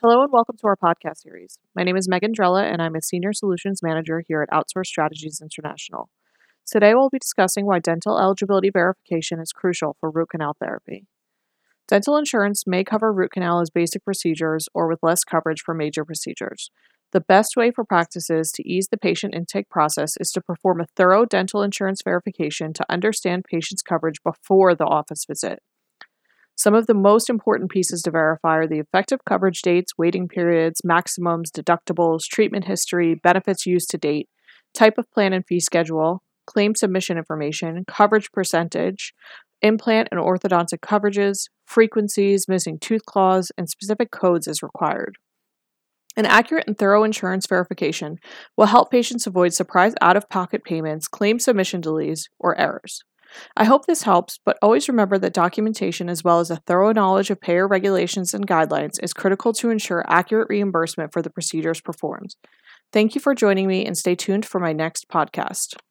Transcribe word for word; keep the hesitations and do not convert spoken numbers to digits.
Hello and welcome to our podcast series. My name is Megan Drella and I'm a Senior Solutions Manager here at Outsource Strategies International. Today we'll be discussing why dental eligibility verification is crucial for root canal therapy. Dental insurance may cover root canal as basic procedures or with less coverage for major procedures. The best way for practices to ease the patient intake process is to perform a thorough dental insurance verification to understand patients' coverage before the office visit. Some of the most important pieces to verify are the effective coverage dates, waiting periods, maximums, deductibles, treatment history, benefits used to date, type of plan and fee schedule, claim submission information, coverage percentage, implant and orthodontic coverages, frequencies, missing tooth clause, and specific codes as required. An accurate and thorough insurance verification will help patients avoid surprise out-of-pocket payments, claim submission delays, or errors. I hope this helps, but always remember that documentation as well as a thorough knowledge of payer regulations and guidelines is critical to ensure accurate reimbursement for the procedures performed. Thank you for joining me and stay tuned for my next podcast.